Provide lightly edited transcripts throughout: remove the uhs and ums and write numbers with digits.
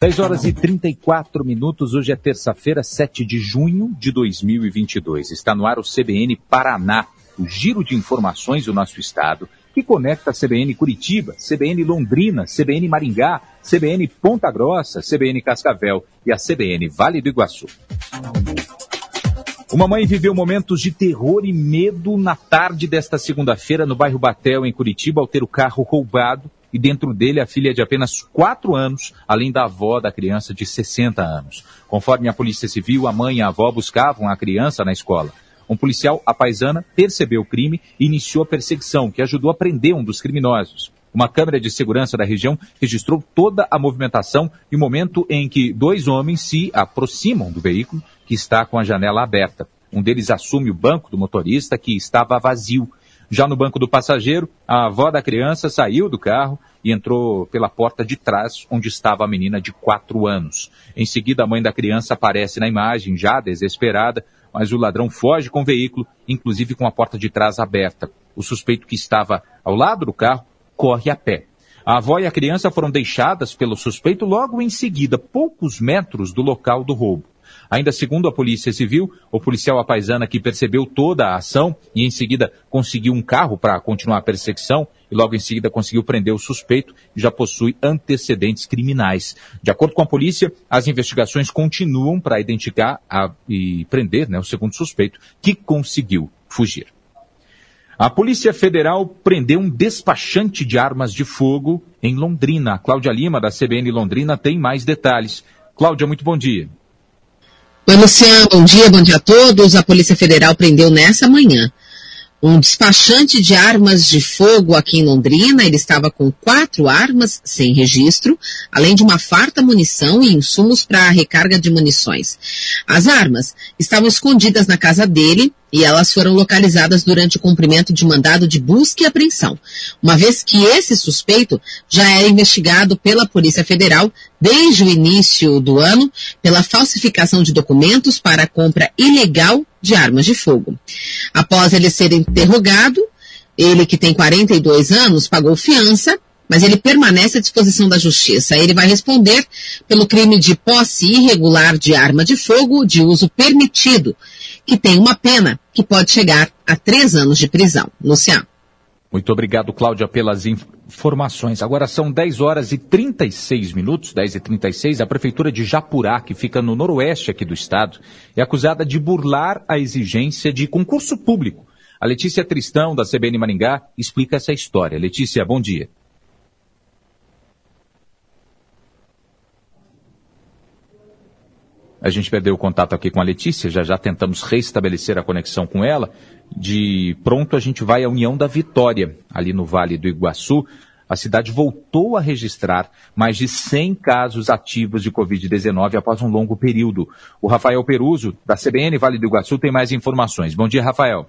10 horas e 34 minutos, hoje é terça-feira, 7 de junho de 2022. Está no ar o CBN Paraná, o giro de informações do nosso estado, que conecta a CBN Curitiba, CBN Londrina, CBN Maringá, CBN Ponta Grossa, CBN Cascavel e a CBN Vale do Iguaçu. Uma mãe viveu momentos de terror e medo na tarde desta segunda-feira no bairro Batel, em Curitiba, ao ter o carro roubado e dentro dele a filha de apenas 4 anos, além da avó da criança de 60 anos. Conforme a Polícia Civil, a mãe e a avó buscavam a criança na escola. Um policial, a paisana, percebeu o crime e iniciou a perseguição, que ajudou a prender um dos criminosos. Uma câmera de segurança da região registrou toda a movimentação e o momento em que 2 homens se aproximam do veículo, que está com a janela aberta. Um deles assume o banco do motorista, que estava vazio. Já no banco do passageiro, a avó da criança saiu do carro e entrou pela porta de trás, onde estava a menina de 4 anos. Em seguida, a mãe da criança aparece na imagem, já desesperada, mas o ladrão foge com o veículo, inclusive com a porta de trás aberta. O suspeito, que estava ao lado do carro, corre a pé. A avó e a criança foram deixadas pelo suspeito logo em seguida, poucos metros do local do roubo. Ainda segundo a Polícia Civil, o policial apaisana, que percebeu toda a ação e em seguida conseguiu um carro para continuar a perseguição e logo em seguida conseguiu prender o suspeito e já possui antecedentes criminais. De acordo com a polícia, as investigações continuam para identificar e prender o segundo suspeito, que conseguiu fugir. A Polícia Federal prendeu um despachante de armas de fogo em Londrina. A Cláudia Lima, da CBN Londrina, tem mais detalhes. Cláudia, muito bom dia. Oi, Luciano, bom dia a todos. A Polícia Federal prendeu nessa manhã um despachante de armas de fogo aqui em Londrina. Ele estava com 4 armas sem registro, além de uma farta munição e insumos para a recarga de munições. As armas estavam escondidas na casa dele e elas foram localizadas durante o cumprimento de mandado de busca e apreensão, uma vez que esse suspeito já era investigado pela Polícia Federal desde o início do ano pela falsificação de documentos para a compra ilegal de armas de fogo. Após ele ser interrogado, ele, que tem 42 anos, pagou fiança, mas ele permanece à disposição da Justiça. Ele vai responder pelo crime de posse irregular de arma de fogo de uso permitido, que tem uma pena que pode chegar a 3 anos de prisão. Luciano. Muito obrigado, Cláudia, pelas informações. Agora são 10 horas e 36 minutos, 10h36. A Prefeitura de Japurá, que fica no noroeste aqui do estado, é acusada de burlar a exigência de concurso público. A Letícia Tristão, da CBN Maringá, explica essa história. Letícia, bom dia. A gente perdeu o contato aqui com a Letícia, já tentamos restabelecer a conexão com ela. De pronto a gente vai à União da Vitória, ali no Vale do Iguaçu. A cidade voltou a registrar mais de 100 casos ativos de Covid-19 após um longo período. O Rafael Peruso, da CBN Vale do Iguaçu, tem mais informações. Bom dia, Rafael.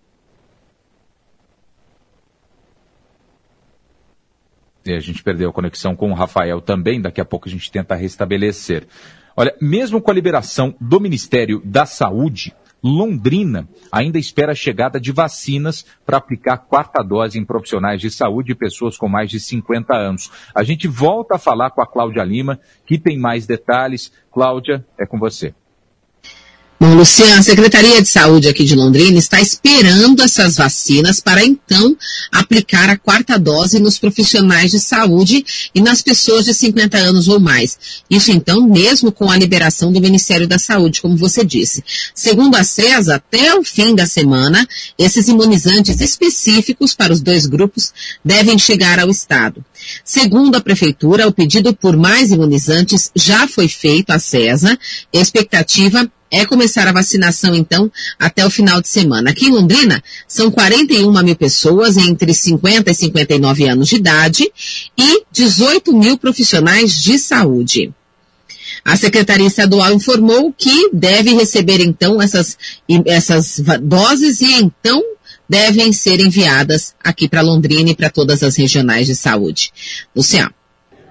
E a gente perdeu a conexão com o Rafael também, daqui a pouco a gente tenta restabelecer. Olha, mesmo com a liberação do Ministério da Saúde, Londrina ainda espera a chegada de vacinas para aplicar a 4ª dose em profissionais de saúde e pessoas com mais de 50 anos. A gente volta a falar com a Cláudia Lima, que tem mais detalhes. Cláudia, é com você. Bom, Luciano, a Secretaria de Saúde aqui de Londrina está esperando essas vacinas para então aplicar a 4ª dose nos profissionais de saúde e nas pessoas de 50 anos ou mais. Isso então mesmo com a liberação do Ministério da Saúde, como você disse. Segundo a CESA, até o fim da semana, esses imunizantes específicos para os 2 grupos devem chegar ao estado. Segundo a Prefeitura, o pedido por mais imunizantes já foi feito à CESA. A expectativa é começar a vacinação, então, até o final de semana. Aqui em Londrina, são 41 mil pessoas entre 50 e 59 anos de idade e 18 mil profissionais de saúde. A Secretaria Estadual informou que deve receber, então, essas doses e, então, devem ser enviadas aqui para Londrina e para todas as regionais de saúde. Luciano.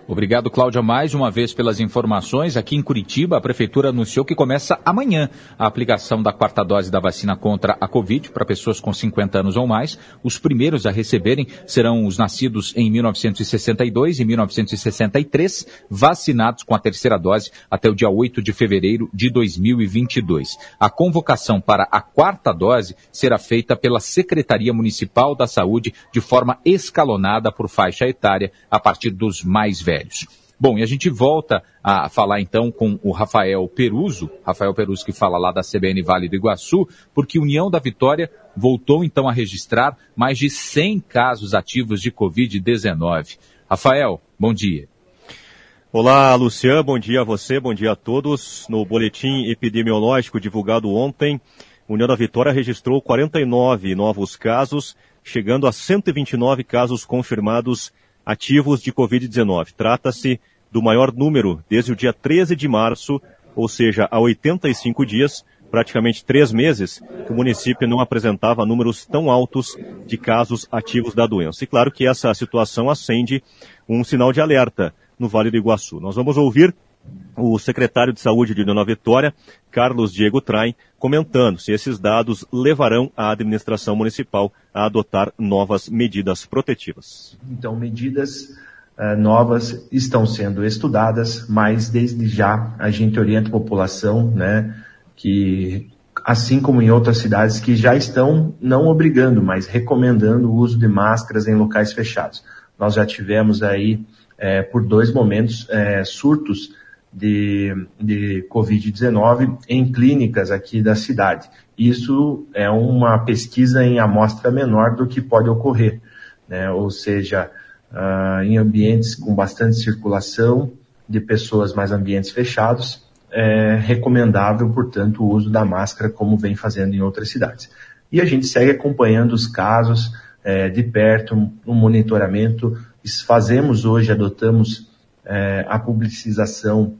Obrigado, Cláudia, mais uma vez pelas informações. Aqui em Curitiba, a Prefeitura anunciou que começa amanhã a aplicação da 4ª dose da vacina contra a Covid para pessoas com 50 anos ou mais. Os primeiros a receberem serão os nascidos em 1962 e 1963, vacinados com a 3ª dose até o dia 8 de fevereiro de 2022. A convocação para a 4ª dose será feita pela Secretaria Municipal da Saúde de forma escalonada por faixa etária a partir dos mais velhos. Bom, e a gente volta a falar então com o Rafael Peruso que fala lá da CBN Vale do Iguaçu, porque União da Vitória voltou então a registrar mais de 100 casos ativos de Covid-19. Rafael, bom dia. Olá, Luciano, bom dia a você, bom dia a todos. No boletim epidemiológico divulgado ontem, União da Vitória registrou 49 novos casos, chegando a 129 casos confirmados ativos de Covid-19. Trata-se do maior número desde o dia 13 de março, ou seja, há 85 dias, praticamente 3 meses, que o município não apresentava números tão altos de casos ativos da doença. E claro que essa situação acende um sinal de alerta no Vale do Iguaçu. Nós vamos ouvir o secretário de Saúde de União da Vitória, Carlos Diego Traem, comentando se esses dados levarão a administração municipal a adotar novas medidas protetivas. Então, medidas novas estão sendo estudadas, mas desde já a gente orienta a população, né, que assim como em outras cidades que já estão não obrigando, mas recomendando o uso de máscaras em locais fechados. Nós já tivemos aí, por 2 momentos, surtos de Covid-19 em clínicas aqui da cidade. Isso é uma pesquisa em amostra menor do que pode ocorrer, né? Ou seja, em ambientes com bastante circulação de pessoas, mais ambientes fechados, é recomendável, portanto, o uso da máscara, como vem fazendo em outras cidades. E a gente segue acompanhando os casos de perto, no monitoramento. Adotamos a publicização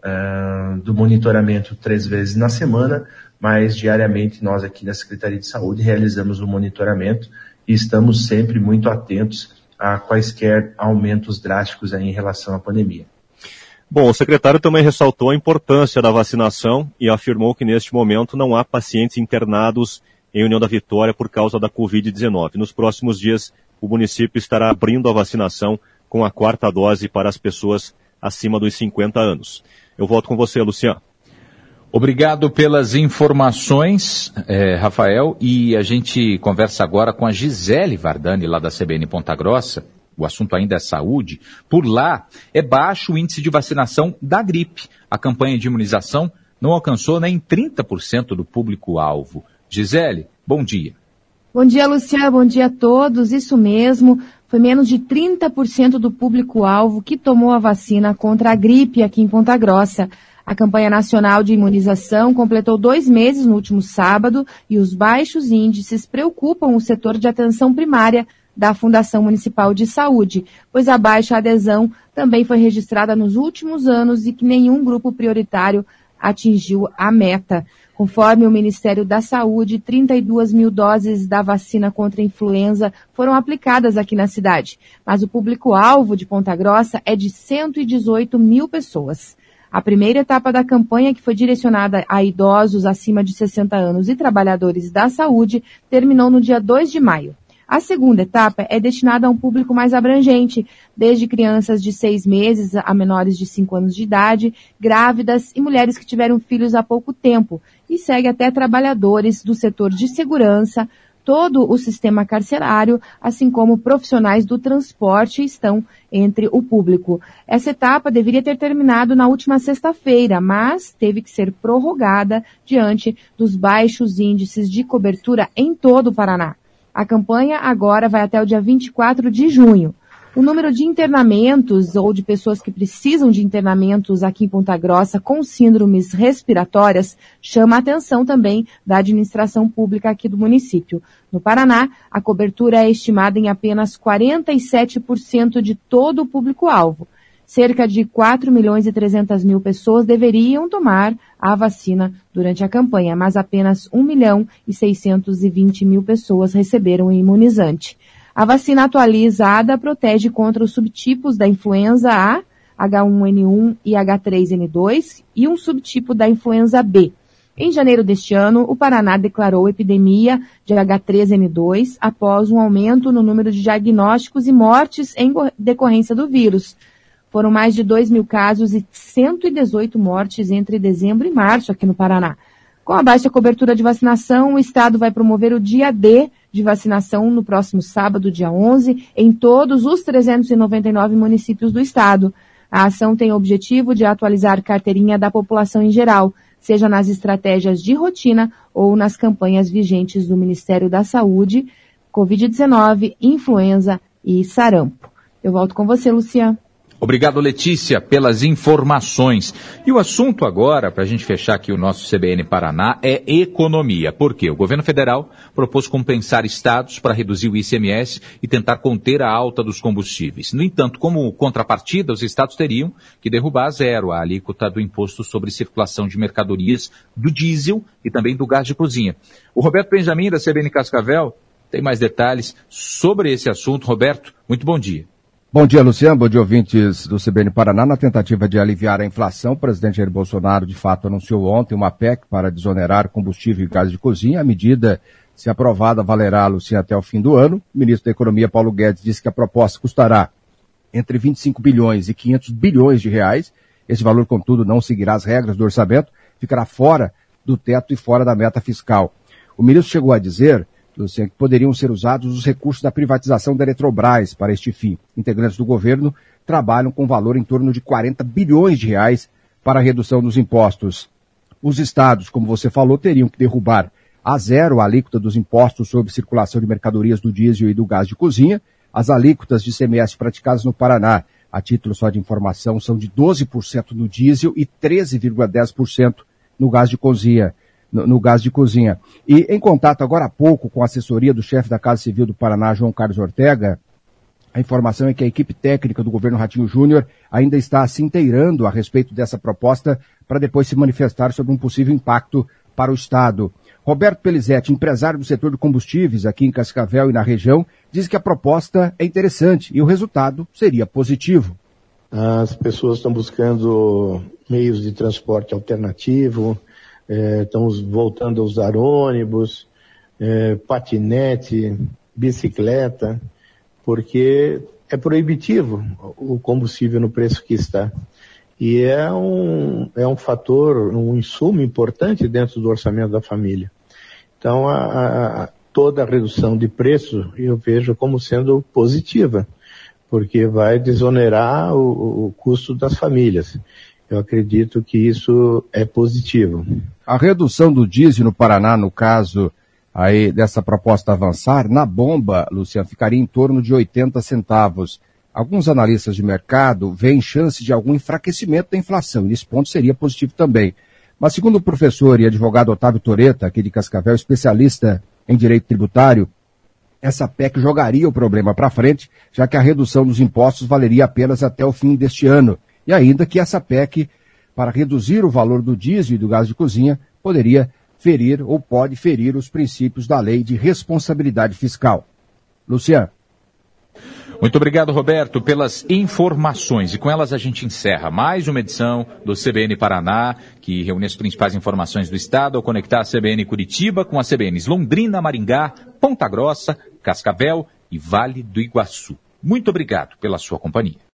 do monitoramento 3 vezes na semana, mas diariamente nós aqui na Secretaria de Saúde realizamos o monitoramento e estamos sempre muito atentos a quaisquer aumentos drásticos aí em relação à pandemia. Bom, o secretário também ressaltou a importância da vacinação e afirmou que neste momento não há pacientes internados em União da Vitória por causa da Covid-19. Nos próximos dias, o município estará abrindo a vacinação com a 4ª dose para as pessoas acima dos 50 anos. Eu volto com você, Luciano. Obrigado pelas informações, Rafael, e a gente conversa agora com a Gisele Vardani, lá da CBN Ponta Grossa. O assunto ainda é saúde. Por lá, é baixo o índice de vacinação da gripe. A campanha de imunização não alcançou nem 30% do público-alvo. Gisele, bom dia. Bom dia, Luciano. Bom dia a todos. Isso mesmo. Foi menos de 30% do público-alvo que tomou a vacina contra a gripe aqui em Ponta Grossa. A campanha nacional de imunização completou 2 meses no último sábado e os baixos índices preocupam o setor de atenção primária da Fundação Municipal de Saúde, pois a baixa adesão também foi registrada nos últimos anos e que nenhum grupo prioritário atingiu a meta. Conforme o Ministério da Saúde, 32 mil doses da vacina contra a influenza foram aplicadas aqui na cidade, mas o público-alvo de Ponta Grossa é de 118 mil pessoas. A primeira etapa da campanha, que foi direcionada a idosos acima de 60 anos e trabalhadores da saúde, terminou no dia 2 de maio. A segunda etapa é destinada a um público mais abrangente, desde crianças de 6 meses a menores de 5 anos de idade, grávidas e mulheres que tiveram filhos há pouco tempo, e segue até trabalhadores do setor de segurança. Todo o sistema carcerário, assim como profissionais do transporte, estão entre o público. Essa etapa deveria ter terminado na última sexta-feira, mas teve que ser prorrogada diante dos baixos índices de cobertura em todo o Paraná. A campanha agora vai até o dia 24 de junho. O número de internamentos ou de pessoas que precisam de internamentos aqui em Ponta Grossa com síndromes respiratórias chama a atenção também da administração pública aqui do município. No Paraná, a cobertura é estimada em apenas 47% de todo o público-alvo. Cerca de 4.300.000 pessoas deveriam tomar a vacina durante a campanha, mas apenas 1.620.000 pessoas receberam o imunizante. A vacina atualizada protege contra os subtipos da influenza A, H1N1 e H3N2 e um subtipo da influenza B. Em janeiro deste ano, o Paraná declarou epidemia de H3N2 após um aumento no número de diagnósticos e mortes em decorrência do vírus. Foram mais de 2.000 casos e 118 mortes entre dezembro e março aqui no Paraná. Com a baixa cobertura de vacinação, o Estado vai promover o dia D de vacinação no próximo sábado, dia 11, em todos os 399 municípios do Estado. A ação tem o objetivo de atualizar a carteirinha da população em geral, seja nas estratégias de rotina ou nas campanhas vigentes do Ministério da Saúde, Covid-19, influenza e sarampo. Eu volto com você, Luciano. Obrigado, Letícia, pelas informações. E o assunto agora, para a gente fechar aqui o nosso CBN Paraná, é economia. Por quê? O governo federal propôs compensar estados para reduzir o ICMS e tentar conter a alta dos combustíveis. No entanto, como contrapartida, os estados teriam que derrubar a zero a alíquota do imposto sobre circulação de mercadorias, do diesel e também do gás de cozinha. O Roberto Benjamin, da CBN Cascavel, tem mais detalhes sobre esse assunto. Roberto, muito bom dia. Bom dia, Luciano. Bom dia, ouvintes do CBN Paraná. Na tentativa de aliviar a inflação, o presidente Jair Bolsonaro, de fato, anunciou ontem uma PEC para desonerar combustível e gás de cozinha. A medida, se aprovada, valerá, Luciano, até o fim do ano. O ministro da Economia, Paulo Guedes, disse que a proposta custará entre 25 bilhões e 500 bilhões de reais. Esse valor, contudo, não seguirá as regras do orçamento, ficará fora do teto e fora da meta fiscal. O ministro chegou a dizer, Luciano, que poderiam ser usados os recursos da privatização da Eletrobras para este fim. Integrantes do governo trabalham com valor em torno de 40 bilhões de reais para a redução dos impostos. Os estados, como você falou, teriam que derrubar a zero a alíquota dos impostos sobre circulação de mercadorias do diesel e do gás de cozinha. As alíquotas de ICMS praticadas no Paraná, a título só de informação, são de 12% no diesel e 13,10% no gás de cozinha. No gás de cozinha. E em contato agora há pouco com a assessoria do chefe da Casa Civil do Paraná, João Carlos Ortega, a informação é que a equipe técnica do governo Ratinho Júnior ainda está se inteirando a respeito dessa proposta para depois se manifestar sobre um possível impacto para o Estado. Roberto Pelizetti, empresário do setor de combustíveis aqui em Cascavel e na região, diz que a proposta é interessante e o resultado seria positivo. As pessoas estão buscando meios de transporte alternativo, estamos voltando a usar ônibus, patinete, bicicleta, porque é proibitivo o combustível no preço que está. E é um fator, um insumo importante dentro do orçamento da família. Então, toda a redução de preço eu vejo como sendo positiva, porque vai desonerar o custo das famílias. Eu acredito que isso é positivo. A redução do diesel no Paraná, no caso aí dessa proposta avançar, na bomba, Luciano, ficaria em torno de 80 centavos. Alguns analistas de mercado veem chance de algum enfraquecimento da inflação, e nesse ponto seria positivo também. Mas segundo o professor e advogado Otávio Toreta, aqui de Cascavel, especialista em direito tributário, essa PEC jogaria o problema para frente, já que a redução dos impostos valeria apenas até o fim deste ano. E ainda que essa PEC, para reduzir o valor do diesel e do gás de cozinha, poderia ferir ou pode ferir os princípios da lei de responsabilidade fiscal. Luciano. Muito obrigado, Roberto, pelas informações. E com elas a gente encerra mais uma edição do CBN Paraná, que reúne as principais informações do Estado ao conectar a CBN Curitiba com as CBNs Londrina, Maringá, Ponta Grossa, Cascavel e Vale do Iguaçu. Muito obrigado pela sua companhia.